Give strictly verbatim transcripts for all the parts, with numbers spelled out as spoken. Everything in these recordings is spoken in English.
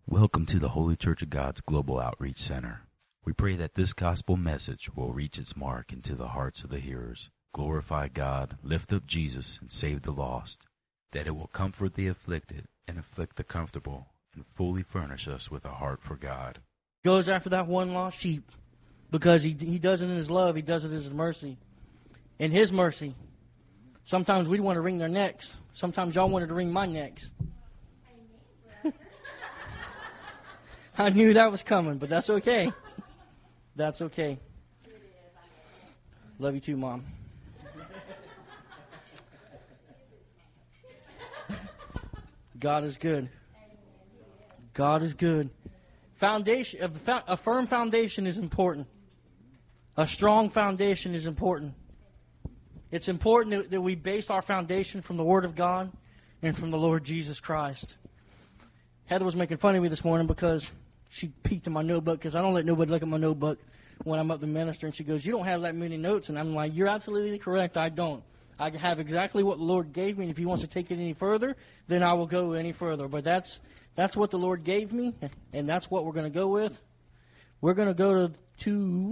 Welcome to the Holy Church of God's Global Outreach Center. We pray that this gospel message will reach its mark into the hearts of the hearers, glorify God, lift up Jesus, and save the lost, that it will comfort the afflicted and afflict the comfortable, and fully furnish us with a heart for God. Goes after that one lost sheep because he he does it in his love, he does it in his mercy. In his mercy, sometimes we want to wring their necks. Sometimes y'all wanted to wring my necks. I knew that was coming, but that's okay. That's okay. Love you too, Mom. God is good. God is good. Foundation, a firm foundation is important. A strong foundation is important. It's important that we base our foundation from the Word of God and from the Lord Jesus Christ. Heather was making fun of me this morning because she peeked in my notebook, because I don't let nobody look at my notebook when I'm up to minister. And she goes, "You don't have that many notes." And I'm like, "You're absolutely correct. I don't. I have exactly what the Lord gave me. And if He wants to take it any further, then I will go any further. But that's that's what the Lord gave me, and that's what we're going to go with. We're going to go to, to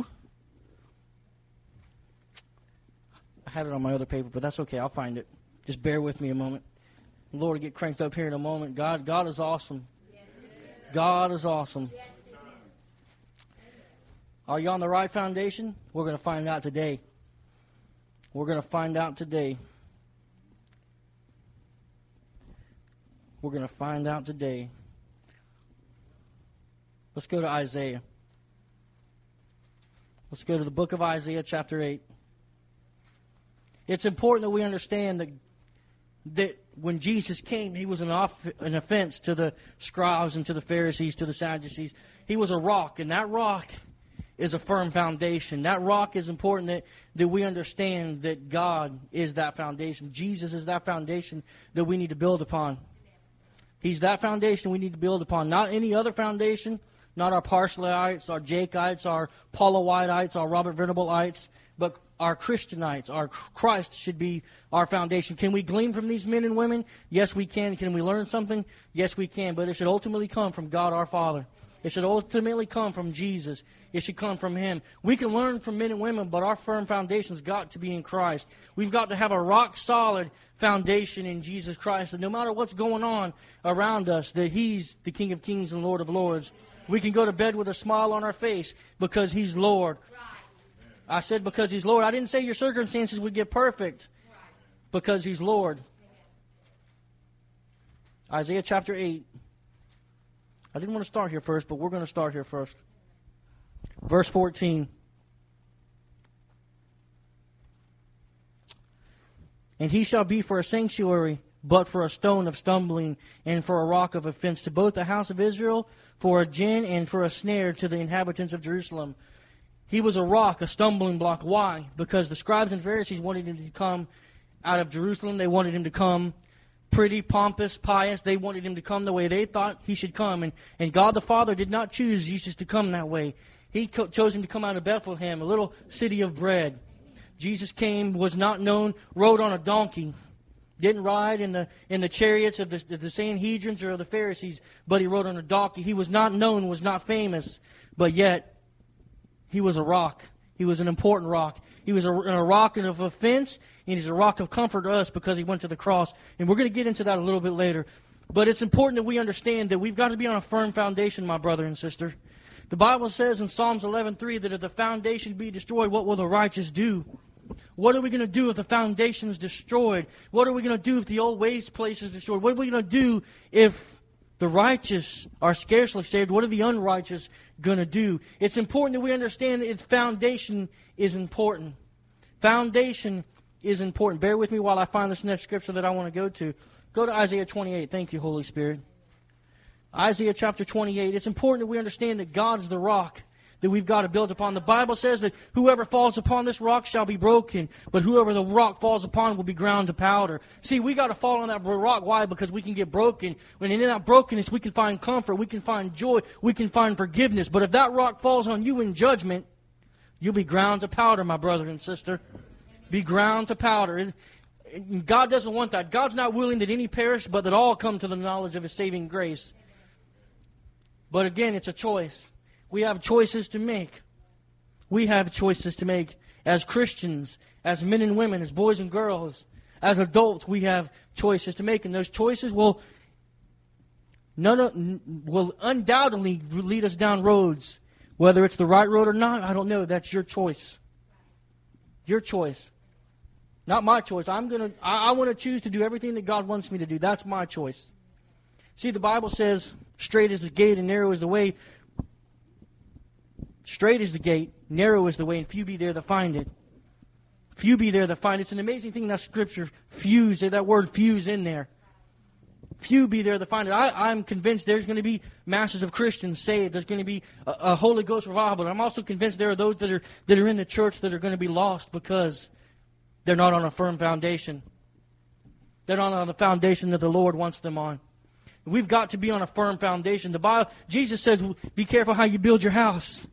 I had it on my other paper, but that's okay. I'll find it. Just bear with me a moment. The Lord will get cranked up here in a moment. God, God is awesome. God is awesome. Are you on the right foundation? We're going to find out today. We're going to find out today. We're going to find out today. Let's go to Isaiah. Let's go to the book of Isaiah, chapter eight. It's important that we understand that that when Jesus came, He was an, off, an offense to the scribes and to the Pharisees, to the Sadducees. He was a rock, and that rock is a firm foundation. That rock is important that, that we understand that God is that foundation. Jesus is that foundation that we need to build upon. He's that foundation we need to build upon. Not any other foundation, not our Parsleyites, our Jakeites, our Paulowiteites, our Robert Venableites, but our Christianites, our Christ should be our foundation. Can we glean from these men and women? Yes, we can. Can we learn something? Yes, we can. But it should ultimately come from God our Father. It should ultimately come from Jesus. It should come from Him. We can learn from men and women, but our firm foundation's got to be in Christ. We've got to have a rock-solid foundation in Jesus Christ. And no matter what's going on around us, that He's the King of Kings and Lord of Lords. We can go to bed with a smile on our face because He's Lord. I said because He's Lord. I didn't say your circumstances would get perfect. Because He's Lord. Isaiah chapter eight. I didn't want to start here first, but we're going to start here first. Verse fourteen. And He shall be for a sanctuary, but for a stone of stumbling, and for a rock of offense to both the house of Israel, for a gin and for a snare to the inhabitants of Jerusalem. He was a rock, a stumbling block. Why? Because the scribes and Pharisees wanted Him to come out of Jerusalem. They wanted Him to come pretty, pompous, pious. They wanted Him to come the way they thought He should come. And, and God the Father did not choose Jesus to come that way. He co- chose Him to come out of Bethlehem, a little city of bread. Jesus came, was not known, rode on a donkey. Didn't ride in the in the chariots of the, the Sanhedrins or of the Pharisees, but He rode on a donkey. He was not known, was not famous, but yet He was a rock. He was an important rock. He was a, a rock of offense, and He's a rock of comfort to us because He went to the cross. And we're going to get into that a little bit later. But it's important that we understand that we've got to be on a firm foundation, my brother and sister. The Bible says in Psalms eleven three that if the foundation be destroyed, what will the righteous do? What are we going to do if the foundation is destroyed? What are we going to do if the old waste place is destroyed? What are we going to do if the righteous are scarcely saved? What are the unrighteous going to do? It's important that we understand that its foundation is important. Foundation is important. Bear with me while I find this next scripture that I want to go to. Go to Isaiah twenty-eight. Thank you, Holy Spirit. Isaiah chapter twenty-eight. It's important that we understand that God's the rock that we've got to build upon. The Bible says that whoever falls upon this rock shall be broken, but whoever the rock falls upon will be ground to powder. See, we got to fall on that rock. Why? Because we can get broken. When in that brokenness, we can find comfort, we can find joy, we can find forgiveness. But if that rock falls on you in judgment, you'll be ground to powder, my brother and sister. Be ground to powder. God doesn't want that. God's not willing that any perish, but that all come to the knowledge of His saving grace. But again, it's a choice. We have choices to make. We have choices to make as Christians, as men and women, as boys and girls, as adults. We have choices to make, and those choices will none will undoubtedly lead us down roads. Whether it's the right road or not, I don't know. That's your choice. Your choice. Not my choice. I'm gonna. I, I want to choose to do everything that God wants me to do. That's my choice. See, the Bible says, "Straight is the gate and narrow is the way." Straight is the gate, narrow is the way, and few be there that find it. Few be there that find it. It's an amazing thing in that scripture. Fuse, that word fuse in there. Few be there that find it. I, I'm convinced there's going to be masses of Christians saved. There's going to be a, a Holy Ghost revival. I'm also convinced there are those that are that are in the church that are going to be lost because they're not on a firm foundation. They're not on the foundation that the Lord wants them on. We've got to be on a firm foundation. The Bible, Jesus says, be careful how you build your house.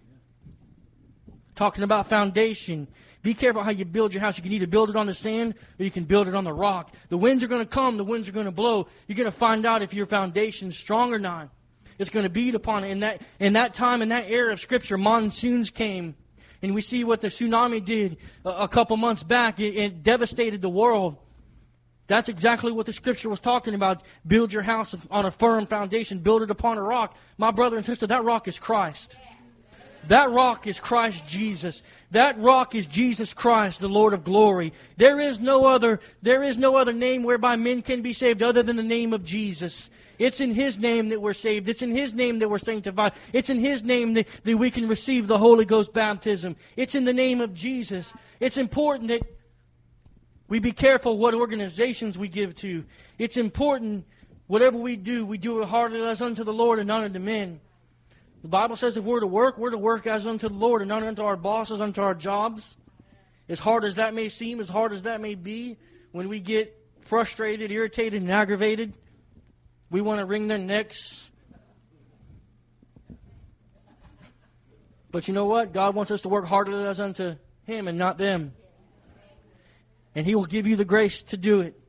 Talking about foundation. Be careful how you build your house. You can either build it on the sand or you can build it on the rock. The winds are going to come. The winds are going to blow. You're going to find out if your foundation is strong or not. It's going to beat upon it. In that, in that time, in that era of Scripture, monsoons came. And we see what the tsunami did a, a couple months back. It, it devastated the world. That's exactly what the Scripture was talking about. Build your house on a firm foundation. Build it upon a rock. My brother and sister, that rock is Christ. That rock is Christ Jesus. That rock is Jesus Christ, the Lord of glory. There is no other, there is no other name whereby men can be saved other than the name of Jesus. It's in His name that we're saved. It's in His name that we're sanctified. It's in His name that, that we can receive the Holy Ghost baptism. It's in the name of Jesus. It's important that we be careful what organizations we give to. It's important, whatever we do, we do it heartily as unto the Lord and not unto men. The Bible says if we're to work, we're to work as unto the Lord and not unto our bosses, unto our jobs. As hard as that may seem, as hard as that may be, when we get frustrated, irritated, and aggravated, we want to wring their necks. But you know what? God wants us to work heartily as unto Him and not them. And He will give you the grace to do it.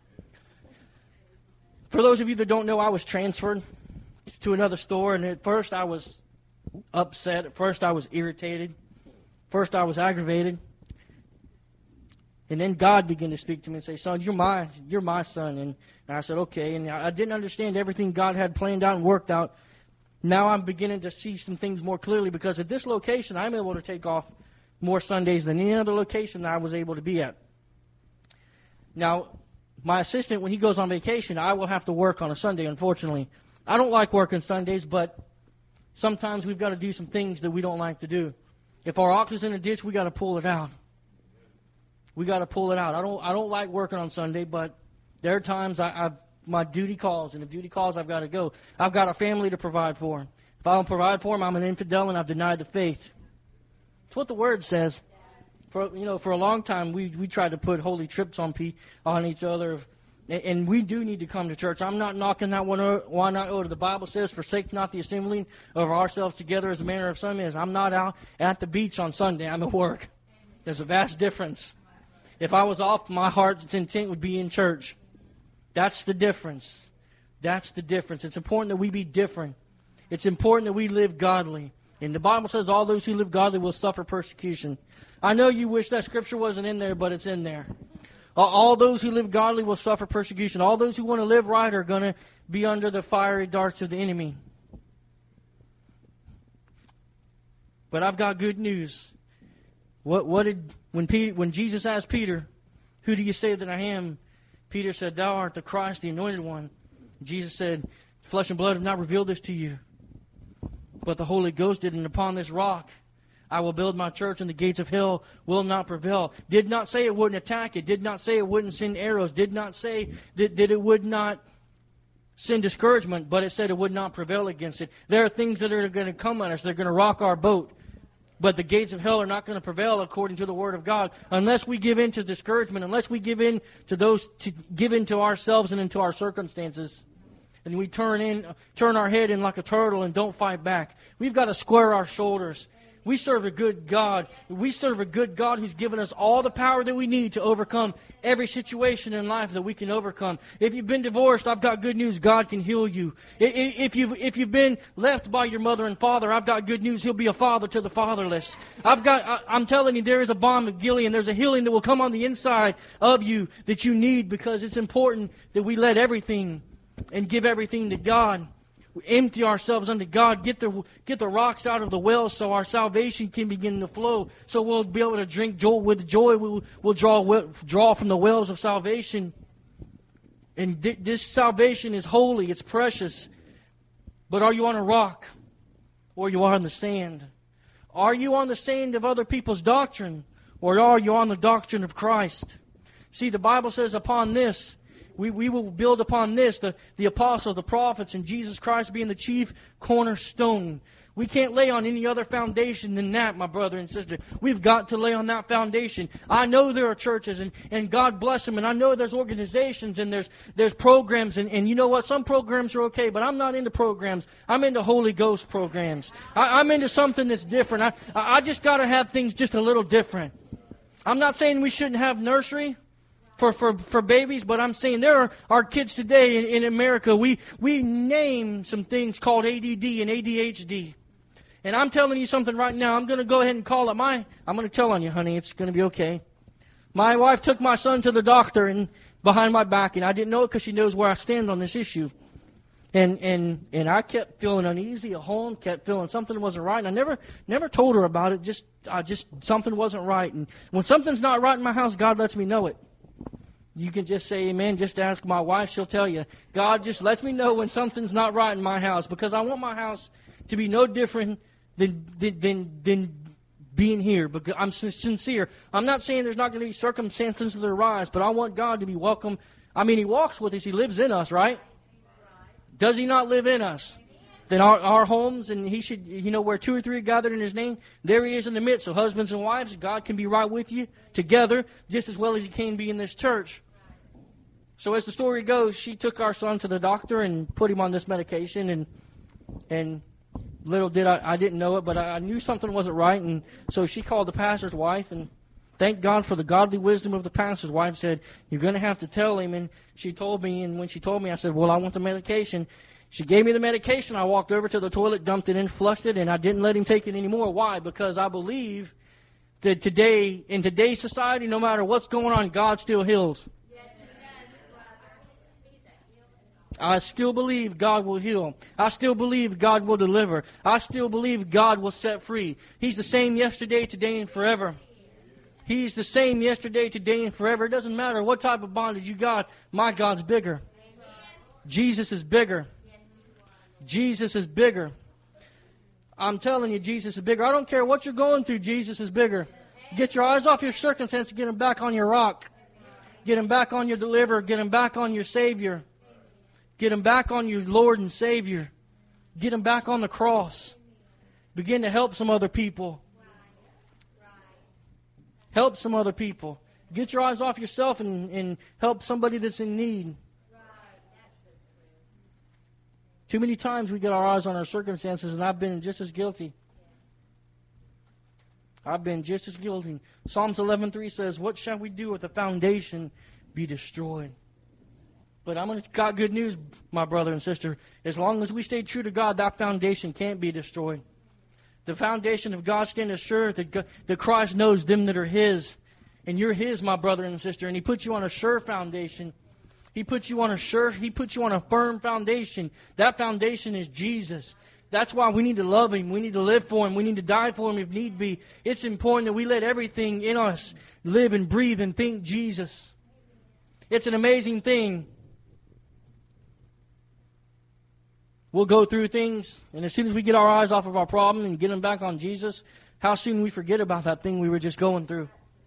For those of you that don't know, I was transferred to another store, and at first I was upset. At first I was irritated. First I was aggravated. And then God began to speak to me and say, "Son, you're my, you're my son." And, and I said, "Okay." And I didn't understand everything God had planned out and worked out. Now I'm beginning to see some things more clearly, because at this location I'm able to take off more Sundays than any other location that I was able to be at. Now, my assistant, when he goes on vacation, I will have to work on a Sunday, unfortunately. I don't like working Sundays, but sometimes we've got to do some things that we don't like to do. If our ox is in a ditch, we got to pull it out. We got to pull it out. I don't I don't like working on Sunday, but there are times I, I've my duty calls, and if duty calls, I've got to go. I've got a family to provide for. If I don't provide for them, I'm an infidel and I've denied the faith. That's what the Word says. For you know, for a long time we we tried to put holy trips on pe- on each other. And we do need to come to church. I'm not knocking that one. Why not? Oh, the Bible says, "Forsake not the assembling of ourselves together, as the manner of some is." I'm not out at the beach on Sunday. I'm at work. There's a vast difference. If I was off, my heart's intent would be in church. That's the difference. That's the difference. It's important that we be different. It's important that we live godly. And the Bible says all those who live godly will suffer persecution. I know you wish that scripture wasn't in there, but it's in there. All those who live godly will suffer persecution. All those who want to live right are going to be under the fiery darts of the enemy. But I've got good news. What what did when Peter, when Jesus asked Peter, "Who do you say that I am?" Peter said, "Thou art the Christ, the Anointed One." Jesus said, "Flesh and blood have not revealed this to you, but the Holy Ghost did, and upon this rock I will build my church, and the gates of hell will not prevail." Did not say it wouldn't attack it. Did not say it wouldn't send arrows. Did not say that, that it would not send discouragement, but it said it would not prevail against it. There are things that are going to come at us. They're going to rock our boat. But the gates of hell are not going to prevail according to the Word of God unless we give in to discouragement, unless we give in to those, to give in to ourselves and into our circumstances. And we turn in, turn our head in like a turtle and don't fight back. We've got to square our shoulders. We serve a good God. We serve a good God who's given us all the power that we need to overcome every situation in life that we can overcome. If you've been divorced, I've got good news. God can heal you. If you've, if you've been left by your mother and father, I've got good news. He'll be a father to the fatherless. I've got, I, I'm telling you, there is a balm of Gilead. There's a healing that will come on the inside of you that you need, because it's important that we let everything and give everything to God. We empty ourselves unto God, get the get the rocks out of the well so our salvation can begin to flow, so we'll be able to drink joy with joy. We'll, we'll draw draw from the wells of salvation. And th- this salvation is holy, it's precious. But are you on a rock, or are you on the sand? Are you on the sand of other people's doctrine, or are you on the doctrine of Christ? See, the Bible says, upon this, We, we will build upon this, the, the apostles, the prophets, and Jesus Christ being the chief cornerstone. We can't lay on any other foundation than that, my brother and sister. We've got to lay on that foundation. I know there are churches, and, and God bless them, and I know there's organizations, and there's there's programs, and, and you know what? Some programs are okay, but I'm not into programs. I'm into Holy Ghost programs. I, I'm into something that's different. I, I just got to have things just a little different. I'm not saying we shouldn't have nursery For, for for babies, but I'm saying there are, are kids today in, in America. We we name some things called A D D and A D H D. And I'm telling you something right now. I'm going to go ahead and call it my... I'm going to tell on you, honey. It's going to be okay. My wife took my son to the doctor and behind my back, and I didn't know it because she knows where I stand on this issue. And and and I kept feeling uneasy at home, kept feeling something wasn't right. And I never never told her about it. Just I just something wasn't right. And when something's not right in my house, God lets me know it. You can just say amen. Just ask my wife. She'll tell you. God just lets me know when something's not right in my house, because I want my house to be no different than than than, than being here. Because I'm sincere. I'm not saying there's not going to be circumstances that arise, but I want God to be welcome. I mean, He walks with us. He lives in us, right? Does He not live in us? Then our, our homes, and He should, you know, where two or three are gathered in His name, there He is in the midst. So husbands and wives, God can be right with you together just as well as He can be in this church. So as the story goes, she took our son to the doctor and put him on this medication, and and little did I, I didn't know it, but I, I knew something wasn't right, and so she called the pastor's wife, and thank God for the godly wisdom of the pastor's wife. Said, you're going to have to tell him, and she told me, and when she told me, I said, well, I want the medication. She gave me the medication. I walked over to the toilet, dumped it in, flushed it, and I didn't let him take it anymore. Why? Because I believe that today, in today's society, no matter what's going on, God still heals. I still believe God will heal. I still believe God will deliver. I still believe God will set free. He's the same yesterday, today, and forever. He's the same yesterday, today, and forever. It doesn't matter what type of bondage you got. My God's bigger. Jesus is bigger. Jesus is bigger. I'm telling you, Jesus is bigger. I don't care what you're going through, Jesus is bigger. Get your eyes off your circumstance and get them back on your rock. Get them back on your deliverer. Get them back on your Savior. Get them back on your Lord and Savior. Get them back on the cross. Begin to help some other people. Help some other people. Get your eyes off yourself and, and help somebody that's in need. Too many times we get our eyes on our circumstances, and I've been just as guilty. I've been just as guilty. Psalms eleven three says, what shall we do if the foundation be destroyed? But I'm going to got good news, my brother and sister. As long as we stay true to God, that foundation can't be destroyed. The foundation of God stands sure that, God, that Christ knows them that are His. And you're His, my brother and sister. And He puts you on a sure foundation. He puts you on a sure, He puts you on a firm foundation. That foundation is Jesus. That's why we need to love Him. We need to live for Him. We need to die for Him if need be. It's important that we let everything in us live and breathe and think Jesus. It's an amazing thing. We'll go through things, and as soon as we get our eyes off of our problem and get them back on Jesus, how soon we forget about that thing we were just going through.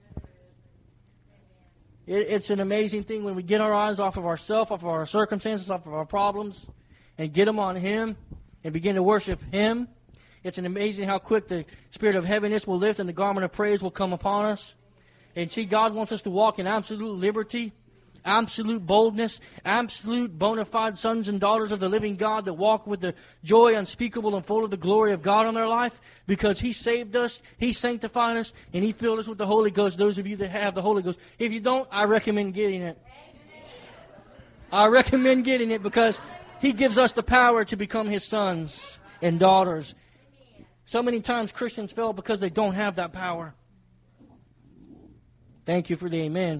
It, it's an amazing thing when we get our eyes off of ourselves, off of our circumstances, off of our problems, and get them on Him and begin to worship Him. It's an amazing how quick the spirit of heaviness will lift and the garment of praise will come upon us. And see, God wants us to walk in absolute liberty, absolute boldness, absolute bona fide sons and daughters of the living God that walk with the joy unspeakable and full of the glory of God on their life, because He saved us, He sanctified us, and He filled us with the Holy Ghost, those of you that have the Holy Ghost. If you don't, I recommend getting it. I recommend getting it because He gives us the power to become His sons and daughters. So many times Christians fail because they don't have that power. Thank you for the amen.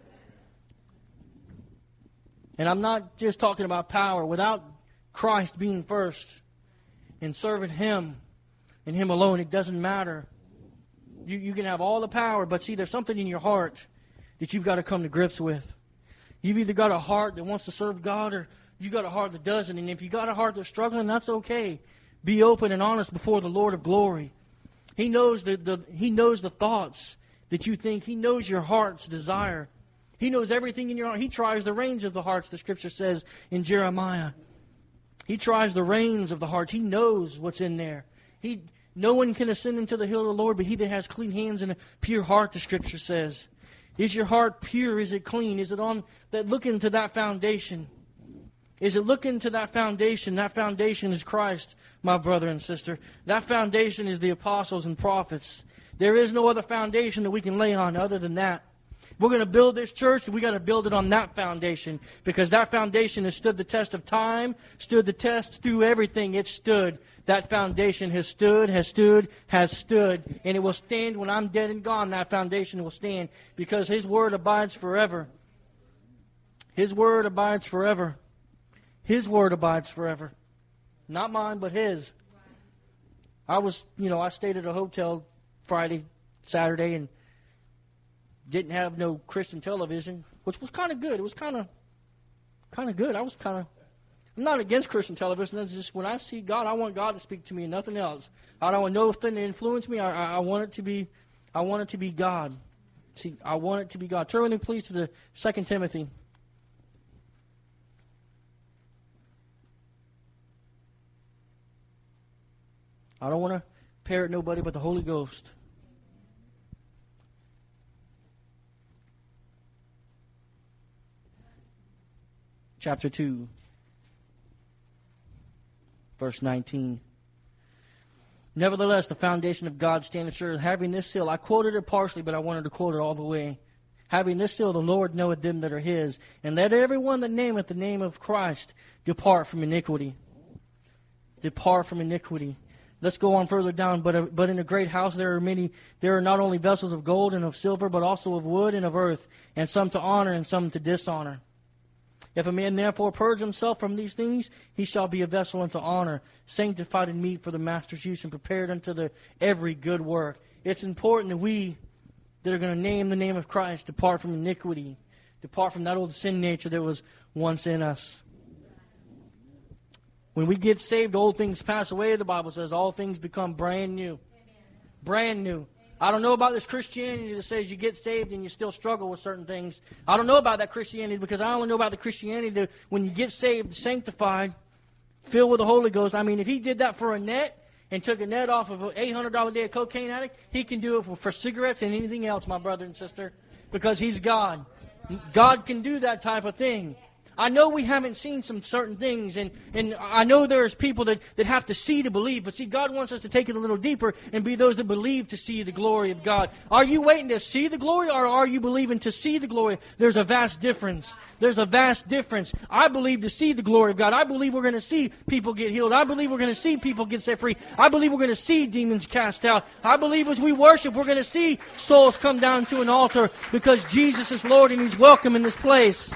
And I'm not just talking about power. Without Christ being first and serving Him and Him alone, it doesn't matter. You, you can have all the power, but see, there's something in your heart that you've got to come to grips with. You've either got a heart that wants to serve God, or you got a heart that doesn't. And if you got a heart that's struggling, that's okay. Be open and honest before the Lord of glory. He knows the, the He knows the thoughts that you think. He knows your heart's desire. He knows everything in your heart. He tries the reins of the hearts, the Scripture says in Jeremiah. He tries the reins of the hearts. He knows what's in there. He, no one can ascend into the hill of the Lord, but he that has clean hands and a pure heart, the Scripture says. Is your heart pure? Is it clean? Is it on that? Look into that foundation. Is it looking to that foundation? That foundation is Christ, my brother and sister. That foundation is the apostles and prophets. There is no other foundation that we can lay on other than that. If we're going to build this church, we got to build it on that foundation, because that foundation has stood the test of time, stood the test through everything. It stood. That foundation has stood, has stood, has stood, and it will stand when I'm dead and gone. That foundation will stand because His Word abides forever. His Word abides forever. His Word abides forever. Not mine, but His. I was, you know, I stayed at a hotel Friday, Saturday, and didn't have no Christian television, which was kind of good. It was kind of, kind of good. I was kind of, I'm not against Christian television. It's just when I see God, I want God to speak to me and nothing else. I don't want nothing to influence me. I, I, I want it to be, I want it to be God. See, I want it to be God. Turn with me, please, to the Second Timothy. I don't want to parrot nobody but the Holy Ghost. Chapter two, verse nineteen. Nevertheless, the foundation of God standeth sure, having this seal. I quoted it partially, but I wanted to quote it all the way. Having this seal, the Lord knoweth them that are His. And let everyone that nameth the name of Christ depart from iniquity. Depart from iniquity. Let's go on further down. But, uh, but in a great house there are many, there are not only vessels of gold and of silver, but also of wood and of earth, and some to honor and some to dishonor. If a man therefore purge himself from these things, he shall be a vessel unto honor, sanctified and meet for the master's use, and prepared unto the every good work. It's important that we that are going to name the name of Christ depart from iniquity, depart from that old sin nature that was once in us. When we get saved, old things pass away. The Bible says all things become brand new. Brand new. I don't know about this Christianity that says you get saved and you still struggle with certain things. I don't know about that Christianity, because I only know about the Christianity that when you get saved, sanctified, filled with the Holy Ghost. I mean, if He did that for a net and took a net off of an eight hundred dollars a day a cocaine addict, He can do it for, for cigarettes and anything else, my brother and sister, because He's God. God can do that type of thing. I know we haven't seen some certain things, and, and I know there's people that, that have to see to believe, but see, God wants us to take it a little deeper and be those that believe to see the glory of God. Are you waiting to see the glory, or are you believing to see the glory? There's a vast difference. There's a vast difference. I believe to see the glory of God. I believe we're going to see people get healed. I believe we're going to see people get set free. I believe we're going to see demons cast out. I believe as we worship, we're going to see souls come down to an altar, because Jesus is Lord and He's welcome in this place.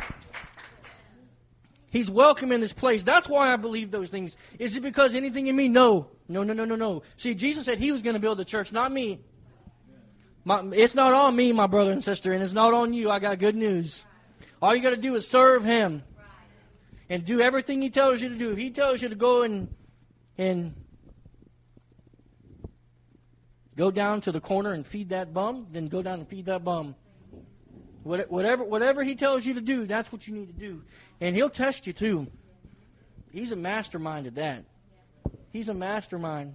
He's welcome in this place. That's why I believe those things. Is it because anything in me? No. No, no, no, no, no. See, Jesus said He was going to build the church, not me. My, it's not on me, my brother and sister, and it's not on you. I got good news. All you got to do is serve Him and do everything He tells you to do. If He tells you to go and and go down to the corner and feed that bum, then go down and feed that bum. Whatever, whatever He tells you to do, that's what you need to do. And He'll test you too. He's a mastermind at that. He's a mastermind.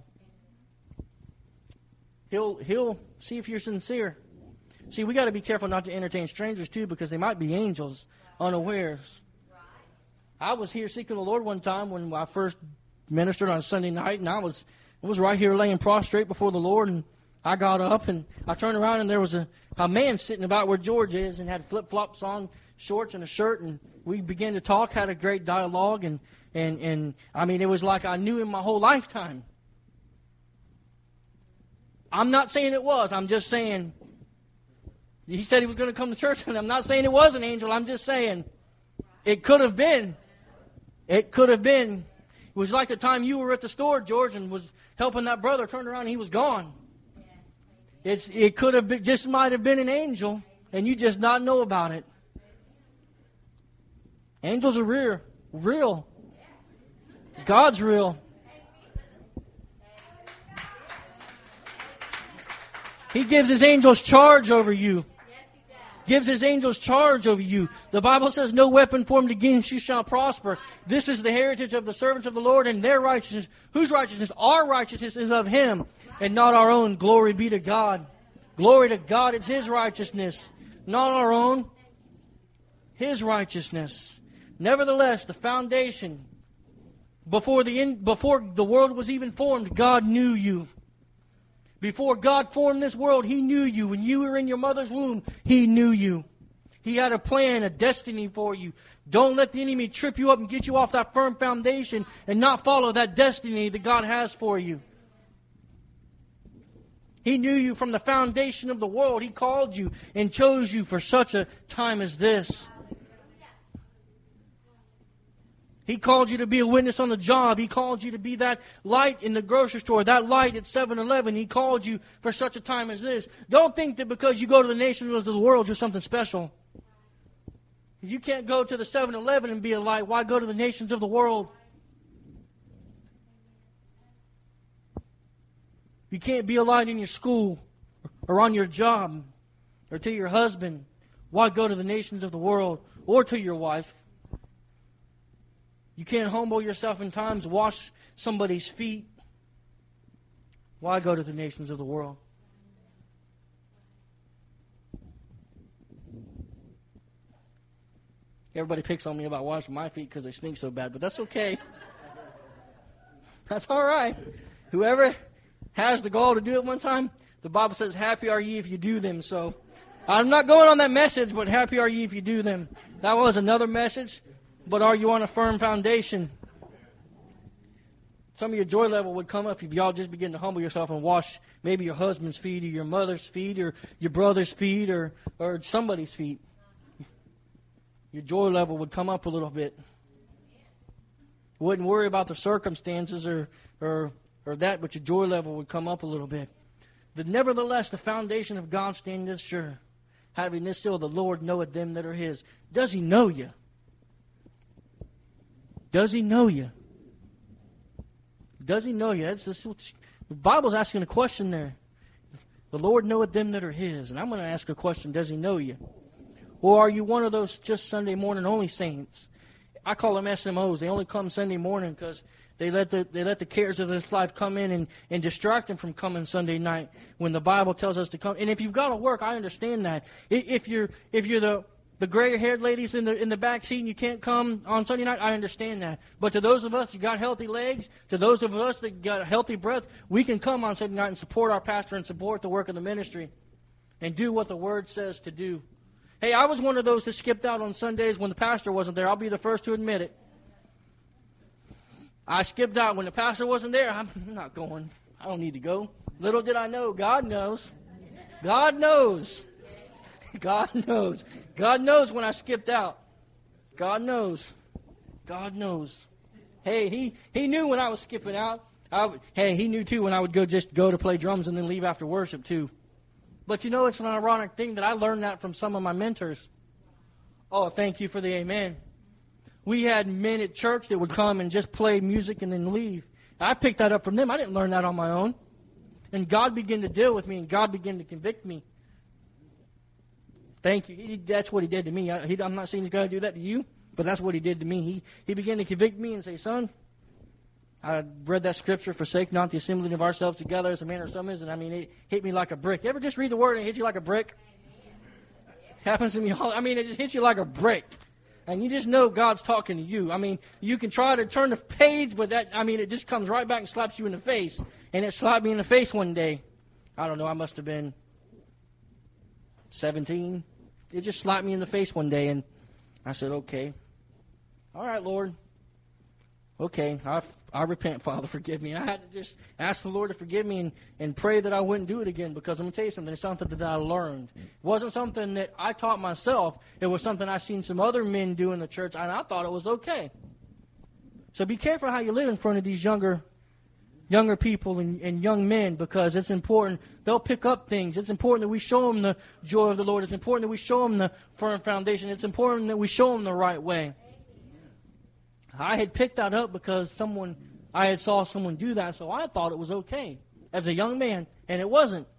He'll He'll see if you're sincere. See, we got to be careful not to entertain strangers too, because they might be angels. unawares. I was here seeking the Lord one time when I first ministered on Sunday night, and I was I was right here laying prostrate before the Lord, and I got up and I turned around and there was a, a man sitting about where George is and had flip-flops on, shorts and a shirt, and we began to talk, had a great dialogue, and, and, and I mean, it was like I knew him my whole lifetime. I'm not saying it was. I'm just saying, he said he was going to come to church, and I'm not saying it was an angel. I'm just saying it could have been. It could have been. It was like the time you were at the store, George, and was helping that brother, turned around and he was gone. It's, it could have been, just might have been an angel, and you just not know about it. Angels are real. Real. God's real. He gives His angels charge over you. Gives His angels charge over you. The Bible says, no weapon formed against you shall prosper. This is the heritage of the servants of the Lord, and their righteousness. Whose righteousness? Our righteousness is of Him, and not our own. Glory be to God. Glory to God. It's His righteousness, not our own. His righteousness. Nevertheless, the foundation, before the in, before the world was even formed, God knew you. Before God formed this world, He knew you. When you were in your mother's womb, He knew you. He had a plan, a destiny for you. Don't let the enemy trip you up and get you off that firm foundation and not follow that destiny that God has for you. He knew you from the foundation of the world. He called you and chose you for such a time as this. He called you to be a witness on the job. He called you to be that light in the grocery store, that light at seven eleven. He called you for such a time as this. Don't think that because you go to the nations of the world, you're something special. If you can't go to the seven eleven and be a light, why go to the nations of the world? You can't be a light in your school or on your job or to your husband. Why go to the nations of the world or to your wife? You can't humble yourself in times, wash somebody's feet. Why go to the nations of the world? Everybody picks on me about washing my feet because they stink so bad, but that's okay. That's all right. Whoever has the gall to do it one time, the Bible says, happy are ye if you do them. So I'm not going on that message, but happy are ye if you do them. That was another message. But are you on a firm foundation? Some of your joy level would come up if y'all just begin to humble yourself and wash maybe your husband's feet or your mother's feet or your brother's feet or, or somebody's feet. Your joy level would come up a little bit. Wouldn't worry about the circumstances or, or, or that, but your joy level would come up a little bit. But nevertheless, the foundation of God standeth sure. Having this seal, the Lord knoweth them that are His. Does He know you? Does He know you? Does He know you? That's, that's what, the Bible's asking a question there. The Lord knoweth them that are His. And I'm going to ask a question. Does He know you? Or are you one of those just Sunday morning only saints? I call them S M Os. They only come Sunday morning because they let the they let the cares of this life come in and, and distract them from coming Sunday night when the Bible tells us to come. And if you've got to work, I understand that. If you're if you're the The gray-haired ladies in the in the back seat and you can't come on Sunday night, I understand that. But to those of us who got healthy legs, to those of us that got a healthy breath, we can come on Sunday night and support our pastor and support the work of the ministry and do what the Word says to do. Hey, I was one of those that skipped out on Sundays when the pastor wasn't there. I'll be the first to admit it. I skipped out when the pastor wasn't there. I'm not going. I don't need to go. Little did I know, God knows. God knows. God knows. God knows when I skipped out. God knows. God knows. Hey, he, he knew when I was skipping out. I would, hey, he knew too when I would go just go to play drums and then leave after worship too. But you know, it's an ironic thing that I learned that from some of my mentors. Oh, thank you for the amen. We had men at church that would come and just play music and then leave. I picked that up from them. I didn't learn that on my own. And God began to deal with me and God began to convict me. Thank you. He, that's what He did to me. I, he, I'm not saying He's going to do that to you, but that's what He did to me. He, he began to convict me and say, son, I read that scripture, forsake not the assembling of ourselves together as a manner of some is, and I mean, it hit me like a brick. You ever just read the Word and it hits you like a brick? Happens to me all. I mean, it just hits you like a brick. And you just know God's talking to you. I mean, you can try to turn the page, but that, I mean, it just comes right back and slaps you in the face. And it slapped me in the face one day. I don't know, I must have been seventeen. It just slapped me in the face one day, and I said, okay. All right, Lord. Okay, I, I repent, Father, forgive me. I had to just ask the Lord to forgive me and, and pray that I wouldn't do it again, because I'm going to tell you something, it's something that I learned. It wasn't something that I taught myself. It was something I seen some other men do in the church, and I thought it was okay. So be careful how you live in front of these younger younger people and, and young men, because it's important. They'll pick up things. It's important that we show them the joy of the Lord. It's important that we show them the firm foundation. It's important that we show them the right way. I had picked that up because someone, I had saw someone do that, so I thought it was okay as a young man, and it wasn't.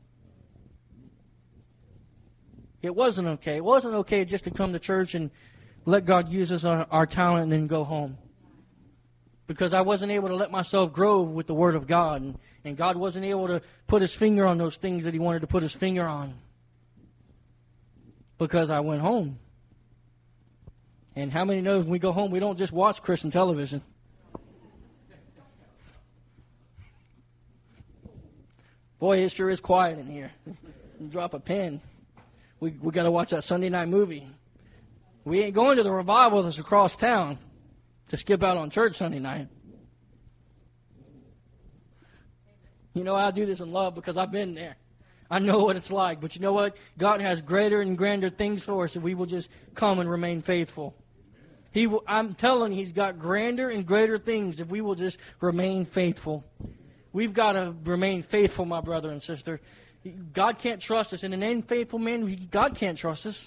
It wasn't okay. It wasn't okay just to come to church and let God use us our, our talent and then go home. Because I wasn't able to let myself grow with the Word of God, and, and God wasn't able to put His finger on those things that He wanted to put His finger on. Because I went home. And how many know when we go home, we don't just watch Christian television? Boy, it sure is quiet in here. You drop a pin. We we got to watch that Sunday night movie. We ain't going to the revival that's across town to skip out on church Sunday night. You know, I do this in love because I've been there. I know what it's like. But you know what? God has greater and grander things for us if we will just come and remain faithful. He will, I'm telling you, He's got grander and greater things if we will just remain faithful. We've got to remain faithful, my brother and sister. God can't trust us. And an unfaithful man, God can't trust us.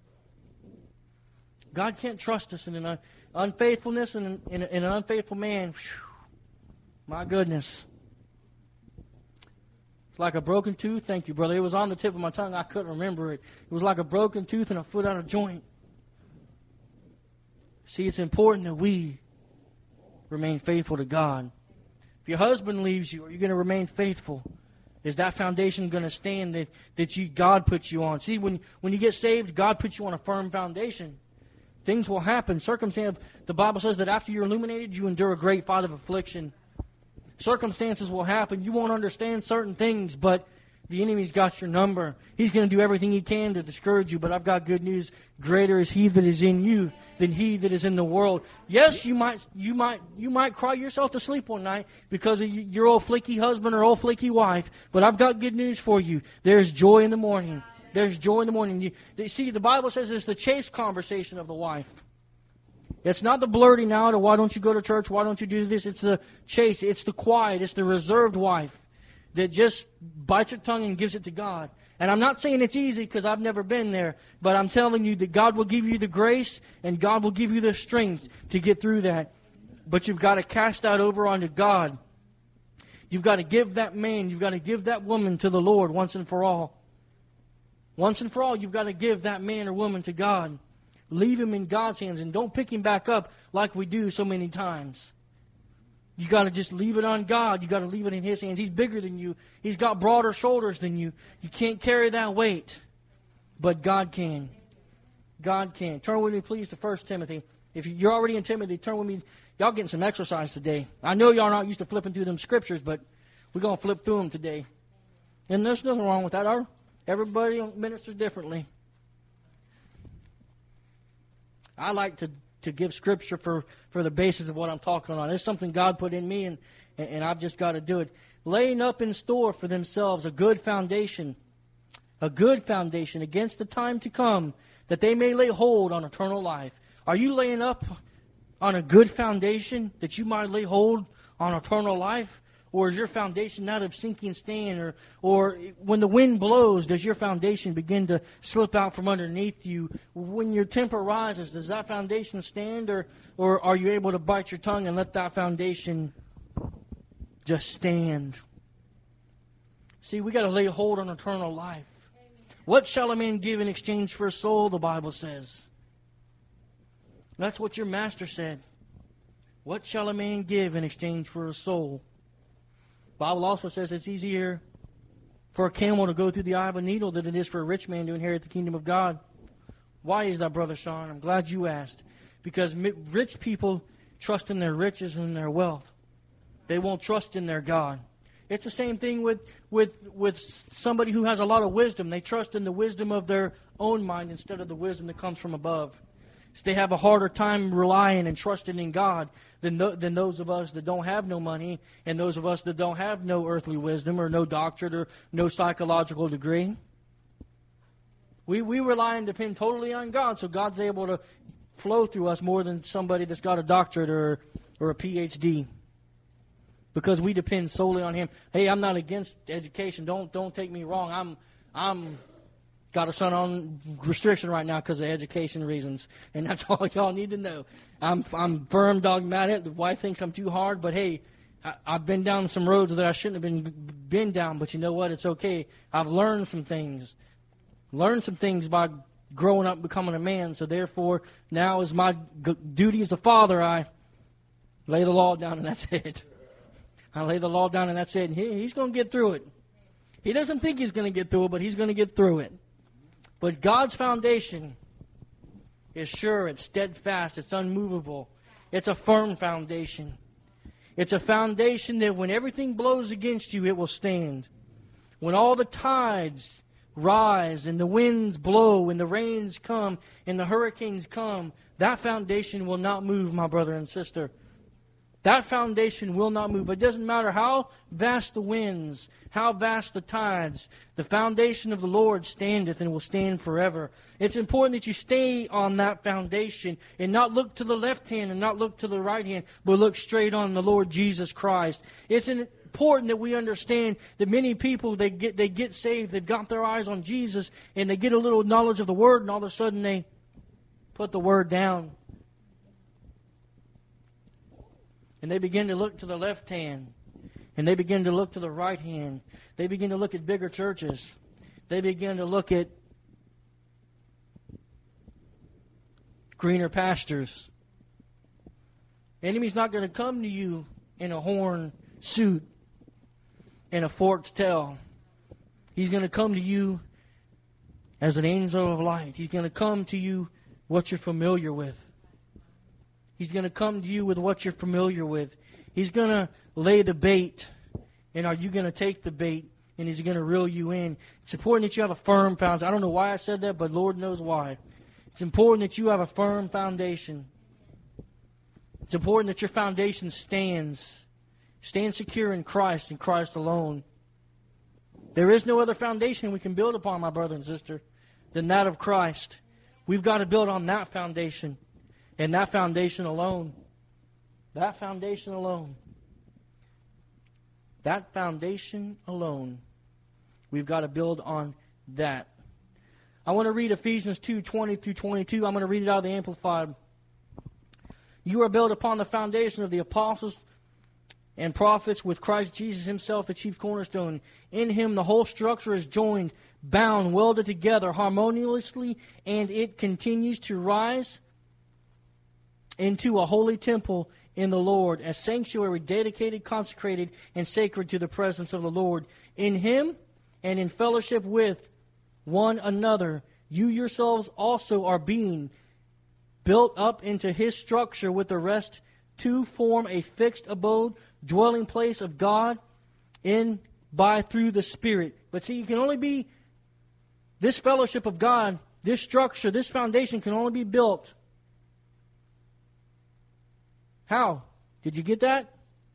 God can't trust us. And an unfaithfulness and in an unfaithful man, whew, my goodness. It's like a broken tooth. Thank you, brother. It was on the tip of my tongue. I couldn't remember it. It was like a broken tooth and a foot out of joint. See, it's important that we remain faithful to God. If your husband leaves you, are you going to remain faithful? Is that foundation going to stand that, that you, God puts you on? See, when, when you get saved, God puts you on a firm foundation. Things will happen. Circumstance, the Bible says that after you're illuminated, you endure a great fight of affliction. Circumstances will happen. You won't understand certain things, but the enemy's got your number. He's going to do everything he can to discourage you, but I've got good news. Greater is He that is in you than he that is in the world. Yes, you might you might, you might cry yourself to sleep one night because of your old flaky husband or old flaky wife, but I've got good news for you. There's joy in the morning. There's joy in the morning. You, you see, the Bible says it's the chaste conversation of the wife. It's not the blurting out of why don't you go to church, why don't you do this. It's the chaste, it's the quiet, it's the reserved wife that just bites her tongue and gives it to God. And I'm not saying it's easy because I've never been there, but I'm telling you that God will give you the grace and God will give you the strength to get through that. But you've got to cast that over onto God. You've got to give that man, you've got to give that woman to the Lord once and for all. Once and for all, you've got to give that man or woman to God. Leave him in God's hands and don't pick him back up like we do so many times. You got to just leave it on God. You got to leave it in His hands. He's bigger than you. He's got broader shoulders than you. You can't carry that weight, but God can. God can. Turn with me, please, to First Timothy. If you're already in Timothy, turn with me. Y'all getting some exercise today. I know y'all are not used to flipping through them scriptures, but we're going to flip through them today. And there's nothing wrong with that. Our, everybody ministers differently. I like to, to give Scripture for, for the basis of what I'm talking on. It's something God put in me, and, and I've just got to do it. Laying up in store for themselves a good foundation, a good foundation against the time to come, that they may lay hold on eternal life. Are you laying up on a good foundation that you might lay hold on eternal life? Or is your foundation not of sinking sand? Or, or when the wind blows, does your foundation begin to slip out from underneath you? When your temper rises, does that foundation stand? Or, or are you able to bite your tongue and let that foundation just stand? See, we got to lay hold on eternal life. What shall a man give in exchange for a soul, the Bible says? That's what your master said. What shall a man give in exchange for a soul? The Bible also says it's easier for a camel to go through the eye of a needle than it is for a rich man to inherit the kingdom of God. Why is that, Brother Sean? I'm glad you asked. Because rich people trust in their riches and their wealth. They won't trust in their God. It's the same thing with, with, with somebody who has a lot of wisdom. They trust in the wisdom of their own mind instead of the wisdom that comes from above. So they have a harder time relying and trusting in God than, th- than those of us that don't have no money and those of us that don't have no earthly wisdom or no doctorate or no psychological degree. We, we rely and depend totally on God, so God's able to flow through us more than somebody that's got a doctorate or, or a P H D. Because we depend solely on Him. Hey, I'm not against education. Don't don't take me wrong. I'm I'm got a son on restriction right now because of education reasons, and that's all y'all need to know. I'm I'm firm dogmatic. The wife thinks I'm too hard, but hey, I, I've been down some roads that I shouldn't have been been down. But you know what? It's okay. I've learned some things. Learned some things by growing up, becoming a man. So therefore, now is my g- duty as a father. I lay the law down, and that's it. I lay the law down, and that's it. And he, he's going to get through it. He doesn't think he's going to get through it, but he's going to get through it. But God's foundation is sure, it's steadfast, it's unmovable. It's a firm foundation. It's a foundation that when everything blows against you, it will stand. When all the tides rise and the winds blow and the rains come and the hurricanes come, that foundation will not move, my brother and sister. That foundation will not move. It doesn't matter how vast the winds, how vast the tides. The foundation of the Lord standeth and will stand forever. It's important that you stay on that foundation and not look to the left hand and not look to the right hand, but look straight on the Lord Jesus Christ. It's important that we understand that many people, they get they get saved, they've got their eyes on Jesus, and they get a little knowledge of the Word, and all of a sudden they put the Word down. And they begin to look to the left hand. And they begin to look to the right hand. They begin to look at bigger churches. They begin to look at greener pastures. The enemy's not going to come to you in a horn suit and a forked tail. He's going to come to you as an angel of light. He's going to come to you what you're familiar with. He's going to come to you with what you're familiar with. He's going to lay the bait. And are you going to take the bait? And is he going to reel you in? It's important that you have a firm foundation. I don't know why I said that, but Lord knows why. It's important that you have a firm foundation. It's important that your foundation stands. Stand secure in Christ and Christ alone. There is no other foundation we can build upon, my brother and sister, than that of Christ. We've got to build on that foundation. And that foundation alone. That foundation alone. That foundation alone. We've got to build on that. I want to read Ephesians two twenty through twenty-two. I'm going to read it out of the Amplified. You are built upon the foundation of the apostles and prophets, with Christ Jesus Himself the chief cornerstone. In Him the whole structure is joined, bound, welded together harmoniously, and it continues to rise into a holy temple in the Lord, a sanctuary dedicated, consecrated, and sacred to the presence of the Lord. In Him and in fellowship with one another, you yourselves also are being built up into His structure with the rest to form a fixed abode, dwelling place of God in by through the Spirit. But see, you can only be, this fellowship of God, this structure, this foundation can only be built. How? Did you get that?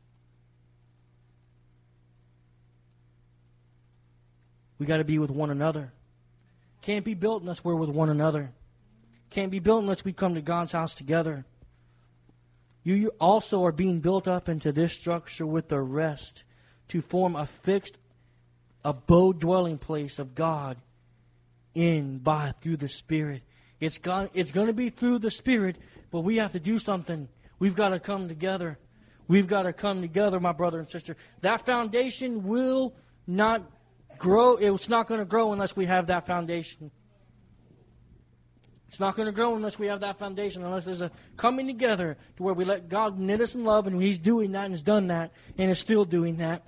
We got to be with one another. Can't be built unless we're with one another. Can't be built unless we come to God's house together. You also are being built up into this structure with the rest to form a fixed abode dwelling place of God in, by, through the Spirit. It's got, it's going to be through the Spirit, but we have to do something. We've got to come together. We've got to come together, my brother and sister. That foundation will not grow. It's not going to grow unless we have that foundation. It's not going to grow unless we have that foundation, unless there's a coming together to where we let God knit us in love, and He's doing that and has done that and is still doing that.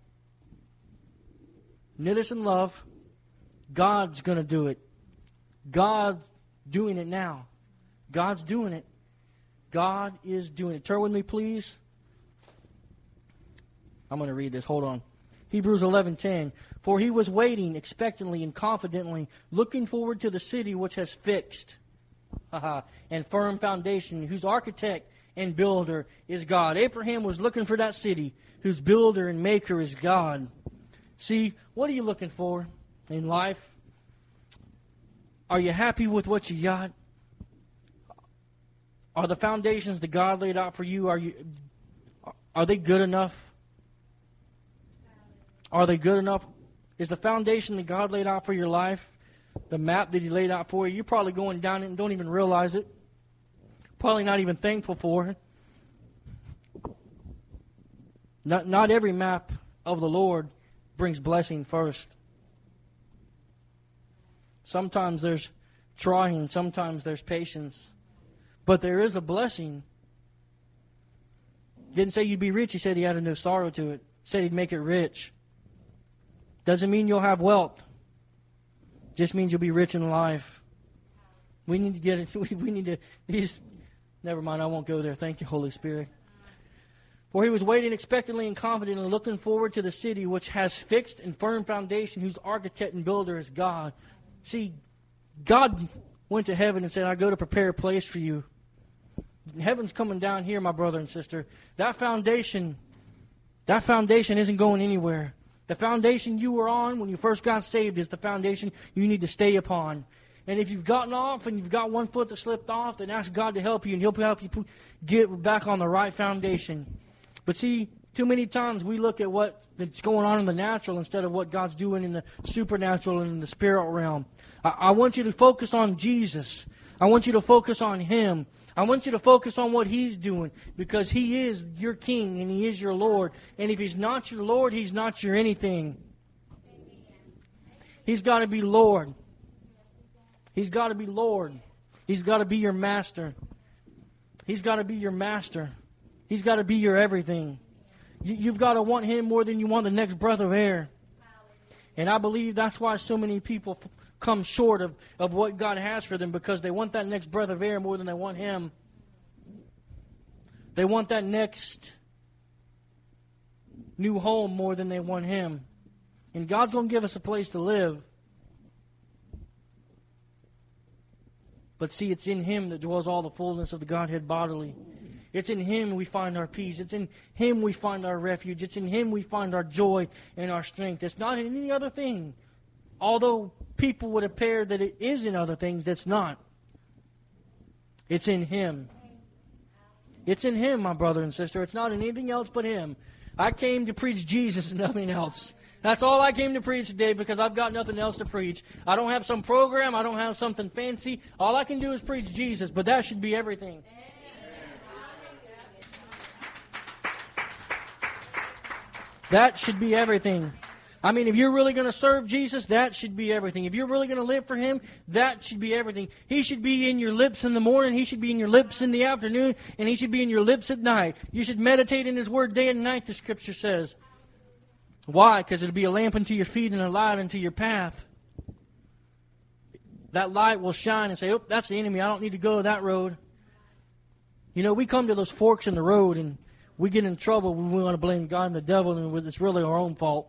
Knit us in love. God's going to do it. God's doing it now. God's doing it. God is doing. Turn with me, please. I'm going to read this. Hold on. Hebrews eleven ten. For he was waiting expectantly and confidently, looking forward to the city which has fixed and firm foundation, whose architect and builder is God. Abraham was looking for that city, whose builder and maker is God. See, what are you looking for in life? Are you happy with what you got? Are the foundations that God laid out for you, are you, are they good enough? Are they good enough? Is the foundation that God laid out for your life, the map that He laid out for you, you're probably going down it and don't even realize it. Probably not even thankful for it. Not, not every map of the Lord brings blessing first. Sometimes there's trying, sometimes there's patience. But there is a blessing. Didn't say you'd be rich, He said He had no sorrow to it. He said He'd make it rich. Doesn't mean you'll have wealth. Just means you'll be rich in life. We need to get it. We need to. These. Never mind. I won't go there. Thank you, Holy Spirit. For he was waiting expectantly and confidently, looking forward to the city which has fixed and firm foundation, whose architect and builder is God. See, God went to heaven and said, "I go to prepare a place for you." Heaven's coming down here, my brother and sister. That foundation, that foundation isn't going anywhere. The foundation you were on when you first got saved is the foundation you need to stay upon. And if you've gotten off and you've got one foot that slipped off, then ask God to help you, and He'll help you get back on the right foundation. But see, too many times we look at what's going on in the natural instead of what God's doing in the supernatural and in the spirit realm. I, I want you to focus on Jesus. I want you to focus on Him. I want you to focus on what He's doing, because He is your King and He is your Lord. And if He's not your Lord, He's not your anything. He's got to be Lord. He's got to be Lord. He's got to be your master. He's got to be your master. He's got to be your everything. You, you've got to want Him more than you want the next breath of air. And I believe that's why so many people come short of, of what God has for them, because they want that next breath of air more than they want Him. They want that next new home more than they want Him. And God's going to give us a place to live. But see, it's in Him that dwells all the fullness of the Godhead bodily. It's in Him we find our peace. It's in Him we find our refuge. It's in Him we find our joy and our strength. It's not in any other thing. Although people would appear that it is in other things, that's not. It's in Him. It's in Him, my brother and sister. It's not in anything else but Him. I came to preach Jesus and nothing else. That's all I came to preach today, because I've got nothing else to preach. I don't have some program. I don't have something fancy. All I can do is preach Jesus, but that should be everything. That should be everything. I mean, if you're really going to serve Jesus, that should be everything. If you're really going to live for Him, that should be everything. He should be in your lips in the morning. He should be in your lips in the afternoon. And He should be in your lips at night. You should meditate in His Word day and night, the Scripture says. Why? Because it'll be a lamp unto your feet and a light unto your path. That light will shine and say, "Oh, that's the enemy. I don't need to go that road." You know, we come to those forks in the road and we get in trouble when we want to blame God and the devil, and it's really our own fault.